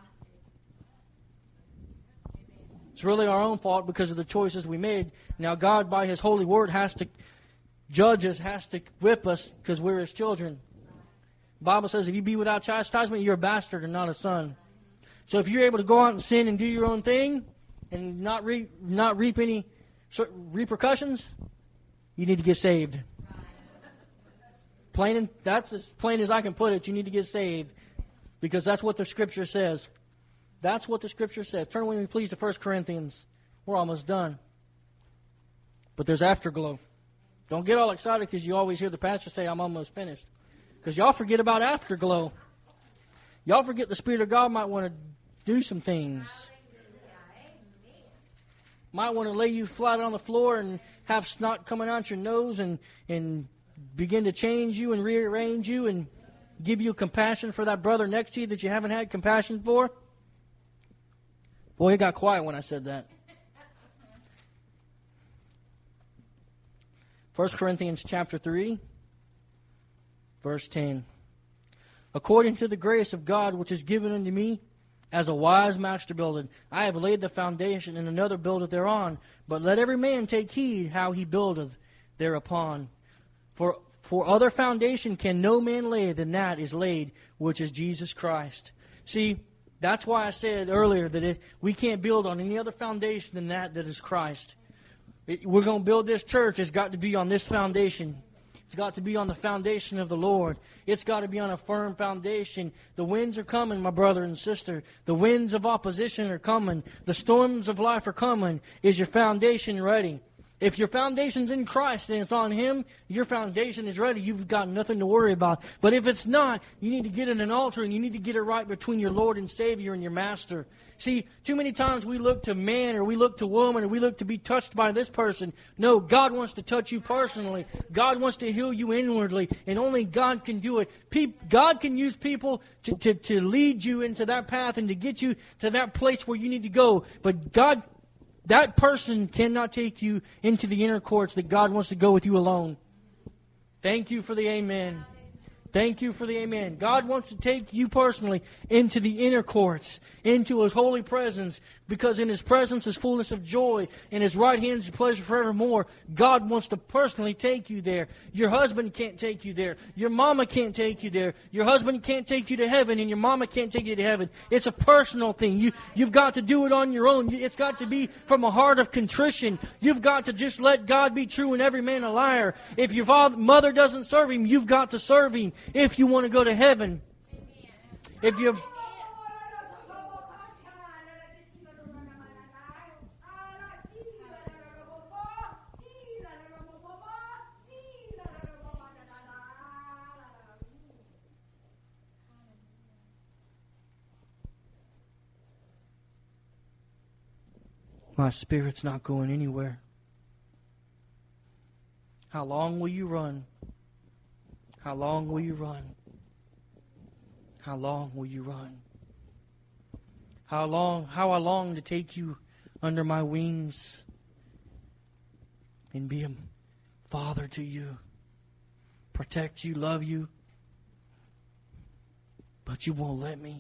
It's really our own fault because of the choices we made. Now, God, by His holy word, has to judge us, has to whip us, because we're His children. The Bible says, if you be without chastisement, you're a bastard and not a son. So if you're able to go out and sin and do your own thing and not reap, not reap any repercussions, you need to get saved. Plain and, that's as plain as I can put it. You need to get saved, because that's what the Scripture says. That's what the Scripture says. Turn with me, please, to First Corinthians. We're almost done. But there's afterglow. Don't get all excited because you always hear the pastor say, "I'm almost finished." Because y'all forget about afterglow. Y'all forget the Spirit of God might want to do some things. Might want to lay you flat on the floor and have snot coming out your nose and, and begin to change you and rearrange you and give you compassion for that brother next to you that you haven't had compassion for. Boy, it got quiet when I said that. First Corinthians chapter three. Verse ten. According to the grace of God which is given unto me, as a wise master builded, I have laid the foundation, and another buildeth thereon. But let every man take heed how he buildeth thereupon. For for other foundation can no man lay than that is laid, which is Jesus Christ. See, that's why I said earlier that it, we can't build on any other foundation than that that is Christ. It, we're going to build this church. It's got to be on this foundation. It's got to be on the foundation of the Lord. It's got to be on a firm foundation. The winds are coming, my brother and sister. The winds of opposition are coming. The storms of life are coming. Is your foundation ready? If your foundation's in Christ and it's on Him, your foundation is ready. You've got nothing to worry about. But if it's not, you need to get in an altar and you need to get it right between your Lord and Savior and your Master. See, too many times we look to man or we look to woman or we look to be touched by this person. No, God wants to touch you personally. God wants to heal you inwardly. And only God can do it. God can use people to, to, to lead you into that path and to get you to that place where you need to go. But God That person cannot take you into the inner courts that God wants to go with you alone. Thank you for the amen. Thank you for the amen. God wants to take you personally into the inner courts, into His holy presence, because in His presence is fullness of joy, and His right hand is pleasure forevermore. God wants to personally take you there. Your husband can't take you there. Your mama can't take you there. Your husband can't take you to heaven, and your mama can't take you to heaven. It's a personal thing. You, you've got to do it on your own. It's got to be from a heart of contrition. You've got to just let God be true and every man a liar. If your father, mother doesn't serve Him, you've got to serve Him if you want to go to heaven. If you My spirit's not going anywhere. How long will you run? How long will you run? How long will you run? How long, how I long to take you under my wings and be a father to you, protect you, love you, but you won't let me.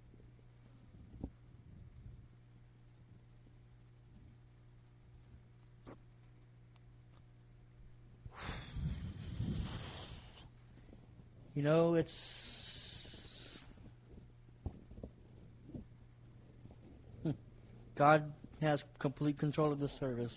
You know, it's God has complete control of the service.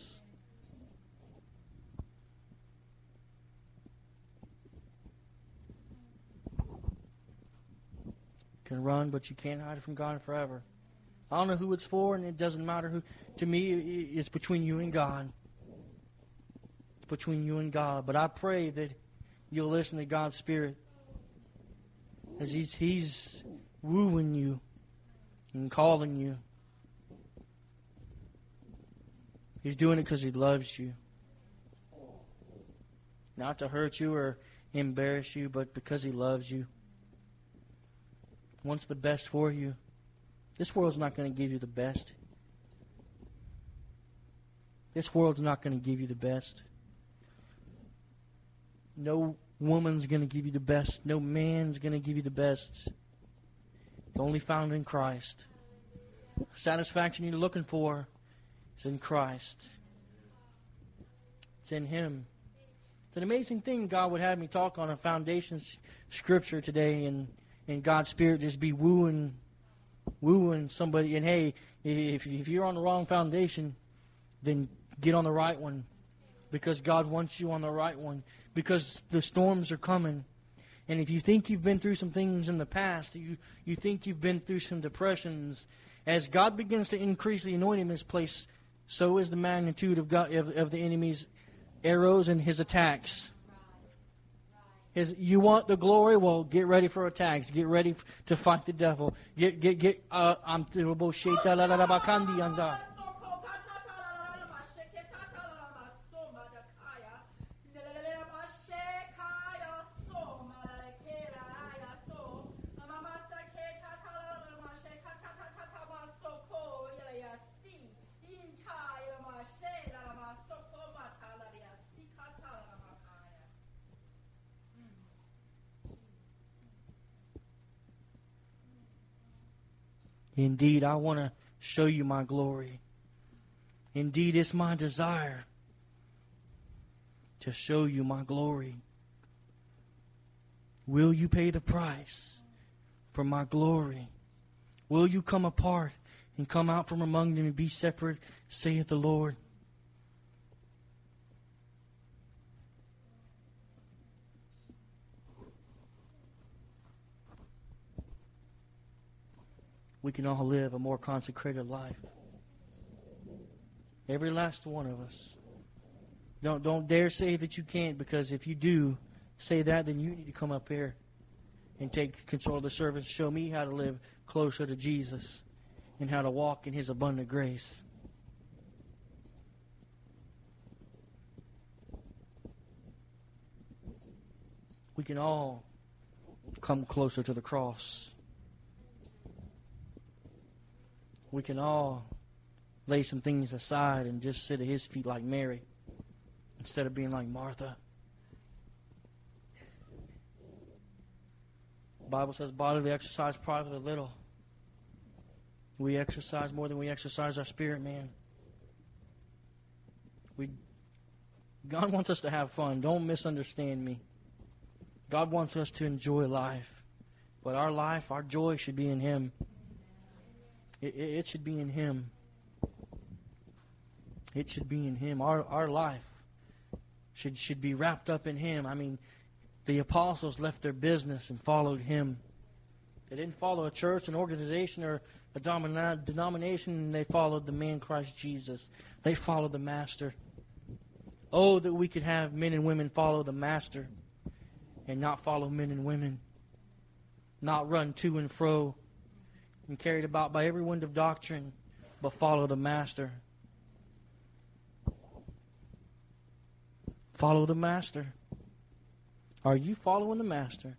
You can run, but you can't hide from God forever. I don't know who it's for, and it doesn't matter who. To me, it's between you and God. It's between you and God. But I pray that you'll listen to God's Spirit. As he's, he's wooing you and calling you. He's doing it because He loves you. Not to hurt you or embarrass you, but because He loves you. Wants the best for you. This world's not going to give you the best. This world's not going to give you the best. No woman's going to give you the best. No man's going to give you the best. It's only found in Christ. Satisfaction you're looking for is in Christ. It's in Him. It's an amazing thing God would have me talk on a foundation scripture today, and, and God's Spirit just be wooing, wooing somebody. And hey, if, if you're on the wrong foundation, then get on the right one. Because God wants you on the right one. Because the storms are coming. And if you think you've been through some things in the past, you, you think you've been through some depressions, as God begins to increase the anointing in this place, so is the magnitude of, God, of, of the enemy's arrows and his attacks. His, you want the glory? Well, get ready for attacks. Get ready to fight the devil. Get, get, get, uh, I'm Indeed, I want to show you my glory. Indeed, it's my desire to show you my glory. Will you pay the price for my glory? Will you come apart and come out from among them and be separate, saith the Lord? We can all live a more consecrated life. Every last one of us. Don't don't dare say that you can't, because if you do say that, then you need to come up here and take control of the service. Show me how to live closer to Jesus and how to walk in His abundant grace. We can all come closer to the cross. We can all lay some things aside and just sit at His feet like Mary instead of being like Martha. The Bible says, bodily exercise, privately little. We exercise more than we exercise our spirit, man. We, God wants us to have fun. Don't misunderstand me. God wants us to enjoy life. But our life, our joy should be in Him. It, it, it should be in Him. It should be in Him. Our our life should should be wrapped up in Him. I mean, the apostles left their business and followed Him. They didn't follow a church, an organization, or a domina- denomination. They followed the man Christ Jesus. They followed the Master. Oh, that we could have men and women follow the Master and not follow men and women. Not run to and fro and carried about by every wind of doctrine, but follow the Master. Follow the Master. Are you following the Master?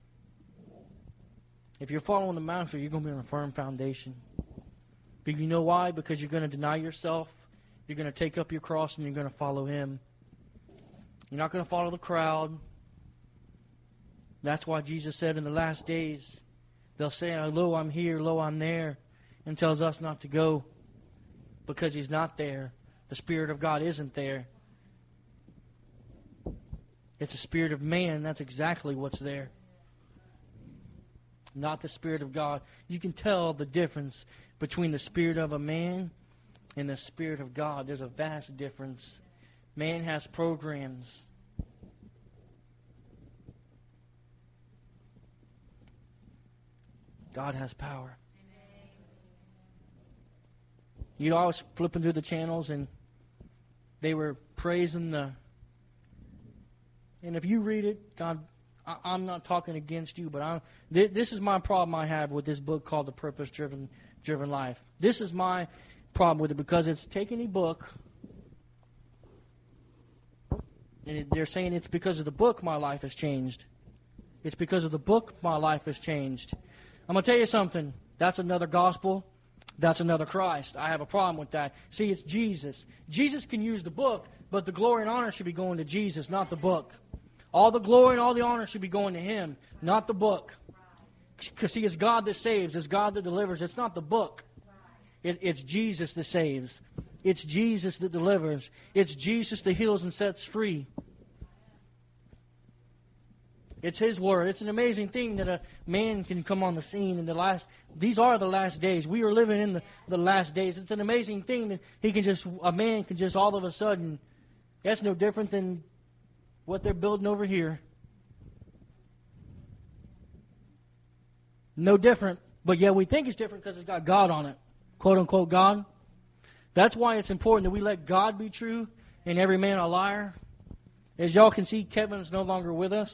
If you're following the Master, you're going to be on a firm foundation. But you know why? Because you're going to deny yourself. You're going to take up your cross and you're going to follow Him. You're not going to follow the crowd. That's why Jesus said in the last days, they'll say, lo, I'm here, lo, I'm there, and tells us not to go because He's not there. The Spirit of God isn't there. It's the spirit of man. That's exactly what's there. Not the Spirit of God. You can tell the difference between the spirit of a man and the Spirit of God. There's a vast difference. Man has programs. God has power. You know, I was flipping through the channels and they were praising the... And if you read it, God, I, I'm not talking against you, but I'm, th- this is my problem I have with this book called The Purpose Driven Driven Life. This is my problem with it because it's taking a book, and it, they're saying it's because of the book my life has changed. It's because of the book my life has changed. I'm going to tell you something. That's another gospel. That's another Christ. I have a problem with that. See, it's Jesus. Jesus can use the book, but the glory and honor should be going to Jesus, not the book. All the glory and all the honor should be going to Him, not the book. Because, see, it's God that saves. It's God that delivers. It's not the book. It, it's Jesus that saves. It's Jesus that delivers. It's Jesus that heals and sets free. It's His Word. It's an amazing thing that a man can come on the scene in the last... These are the last days. We are living in the, the last days. It's an amazing thing that he can just... A man can just all of a sudden... That's no different than what they're building over here. No different. But yet we think it's different because it's got God on it. Quote unquote God. That's why it's important that we let God be true and every man a liar. As y'all can see, Kevin's no longer with us.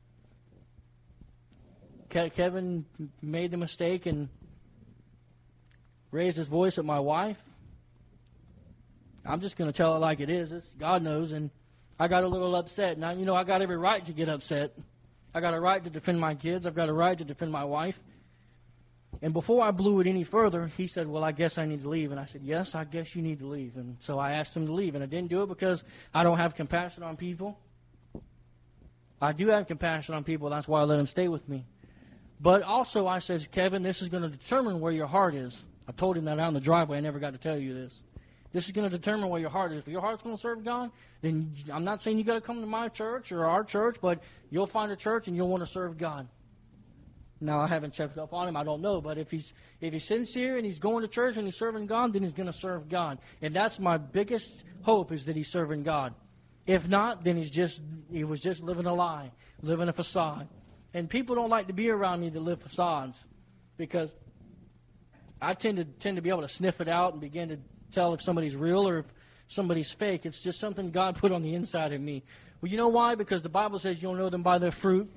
Kevin made the mistake and raised his voice at my wife. I'm just going to tell it like it is. It's, God knows. And I got a little upset. Now, you know, I got every right to get upset. I got a right to defend my kids. I've got a right to defend my wife. And before I blew it any further, he said, well, I guess I need to leave. And I said, yes, I guess you need to leave. And so I asked him to leave. And I didn't do it because I don't have compassion on people. I do have compassion on people. That's why I let him stay with me. But also I said, Kevin, this is going to determine where your heart is. I told him that out in the driveway. I never got to tell you this. This is going to determine where your heart is. If your heart's going to serve God, then I'm not saying you got to come to my church or our church, but you'll find a church and you'll want to serve God. Now, I haven't checked up on him. I don't know. But if he's if he's sincere and he's going to church and he's serving God, then he's going to serve God. And that's my biggest hope, is that he's serving God. If not, then he's just he was just living a lie, living a facade. And people don't like to be around me that live facades, because I tend to tend to be able to sniff it out and begin to tell if somebody's real or if somebody's fake. It's just something God put on the inside of me. Well, you know why? Because the Bible says you'll know them by their fruit.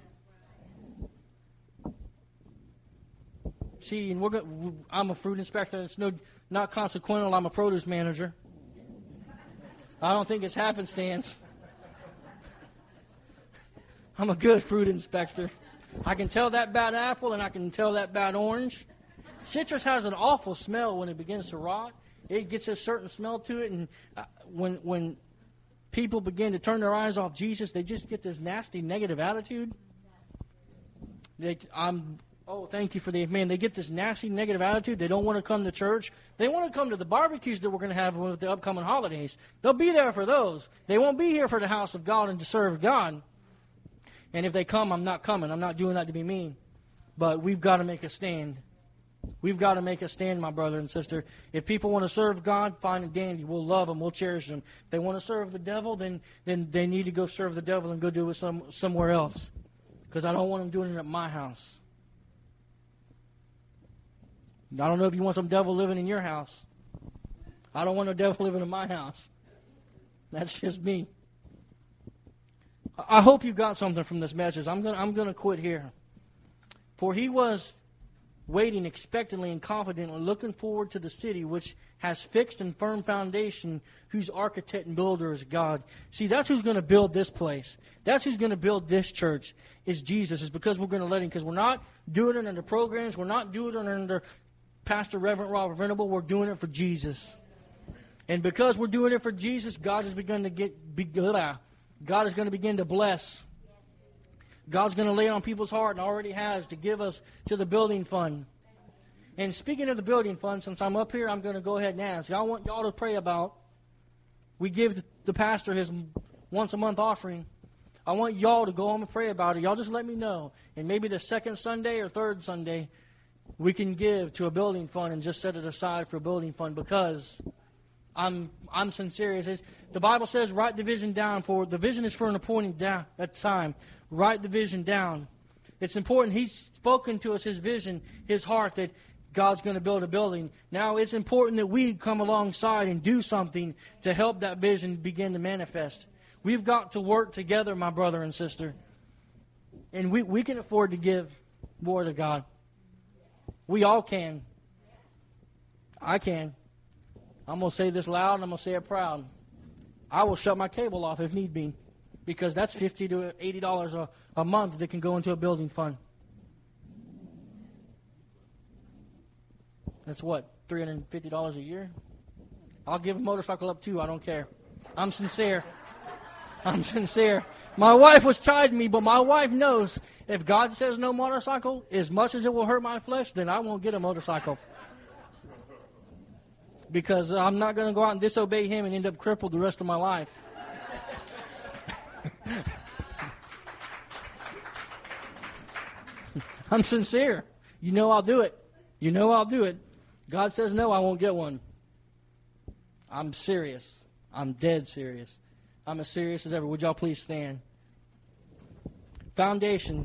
See, and we're go- I'm a fruit inspector. It's no not consequential. I'm a produce manager. I don't think it's happenstance. I'm a good fruit inspector. I can tell that bad apple and I can tell that bad orange. Citrus has an awful smell when it begins to rot. It gets a certain smell to it, and uh, when when people begin to turn their eyes off Jesus, they just get this nasty negative attitude. They, I'm Oh, thank you for the amen. They get this nasty negative attitude. They don't want to come to church. They want to come to the barbecues that we're going to have with the upcoming holidays. They'll be there for those. They won't be here for the house of God and to serve God. And if they come, I'm not coming. I'm not doing that to be mean. But we've got to make a stand. We've got to make a stand, my brother and sister. If people want to serve God, fine and dandy. We'll love them. We'll cherish them. If they want to serve the devil, then, then they need to go serve the devil and go do it some, somewhere else. Because I don't want them doing it at my house. I don't know if you want some devil living in your house. I don't want no devil living in my house. That's just me. I hope you got something from this message. I'm going I'm going to quit here. For he was waiting expectantly and confidently, looking forward to the city which has fixed and firm foundation, whose architect and builder is God. See, that's who's going to build this place. That's who's going to build this church, is Jesus. It's because we're going to let him. Because we're not doing it under programs. We're not doing it under Pastor Reverend Robert Venable. We're doing it for Jesus. And because we're doing it for Jesus, God has begun to get, be, God is going to begin to bless. God's going to lay it on people's heart, and already has, to give us to the building fund. And speaking of the building fund, since I'm up here, I'm going to go ahead and ask. I want y'all to pray about, we give the pastor his once a month offering. I want y'all to go home and pray about it. Y'all just let me know. And maybe the second Sunday or third Sunday, we can give to a building fund and just set it aside for a building fund, because I'm I'm sincere. It says, the Bible says, write the vision down, for the vision is for an appointed down, at time. Write the vision down. It's important. He's spoken to us his vision, his heart, that God's going to build a building. Now it's important that we come alongside and do something to help that vision begin to manifest. We've got to work together, my brother and sister. And we, we can afford to give more to God. We all can. I can. I'm going to say this loud and I'm going to say it proud. I will shut my cable off if need be, because that's fifty to eighty dollars a, a month that can go into a building fund. That's what, three hundred fifty dollars a year? I'll give a motorcycle up too. I don't care. I'm sincere. I'm sincere. My wife was chiding me, but my wife knows if God says no motorcycle, as much as it will hurt my flesh, then I won't get a motorcycle. Because I'm not going to go out and disobey him and end up crippled the rest of my life. I'm sincere. You know I'll do it. You know I'll do it. God says no, I won't get one. I'm serious. I'm dead serious. I'm as serious as ever. Would y'all please stand? Foundation.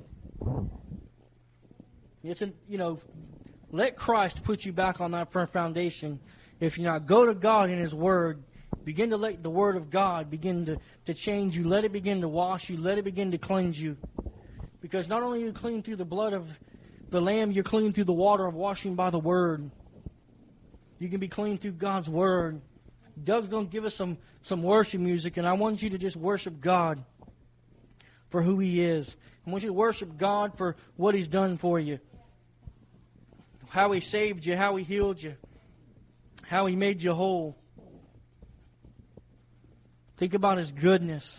It's an, you know, let Christ put you back on that firm foundation. If you not go to God in His Word, begin to let the Word of God begin to, to change you. Let it begin to wash you. Let it begin to cleanse you. Because not only are you clean through the blood of the Lamb, you're clean through the water of washing by the Word. You can be clean through God's Word. Doug's going to give us some, some worship music, and I want you to just worship God for who He is. I want you to worship God for what He's done for you. How He saved you, how He healed you, how He made you whole. Think about His goodness.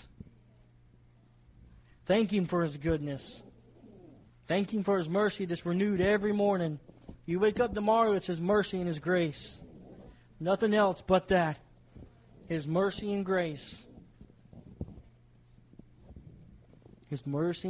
Thank Him for His goodness. Thank Him for His mercy that's renewed every morning. You wake up tomorrow, it's His mercy and His grace. Nothing else but that. His mercy and grace. His mercy